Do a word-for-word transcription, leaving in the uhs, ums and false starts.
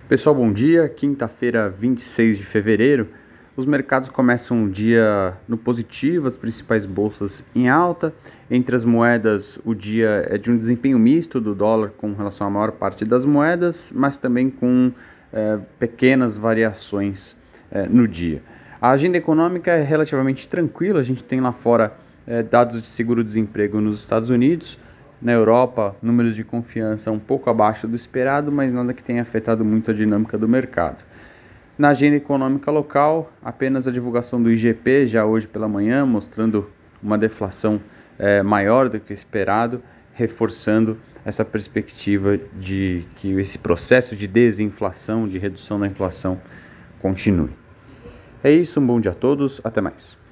Pessoal, bom dia. Quinta-feira, vinte e seis de fevereiro. Os mercados começam o dia no positivo, as principais bolsas em alta. Entre as moedas, o dia é de um desempenho misto do dólar com relação à maior parte das moedas, mas também com é, pequenas variações é, no dia. A agenda econômica é relativamente tranquila. A gente tem lá fora é, dados de seguro-desemprego nos Estados Unidos. Na Europa, números de confiança um pouco abaixo do esperado, mas nada que tenha afetado muito a dinâmica do mercado. Na agenda econômica local, apenas a divulgação do I G P, já hoje pela manhã, mostrando uma deflação é, maior do que o esperado, reforçando essa perspectiva de que esse processo de desinflação, de redução da inflação, continue. É isso, um bom dia a todos, até mais.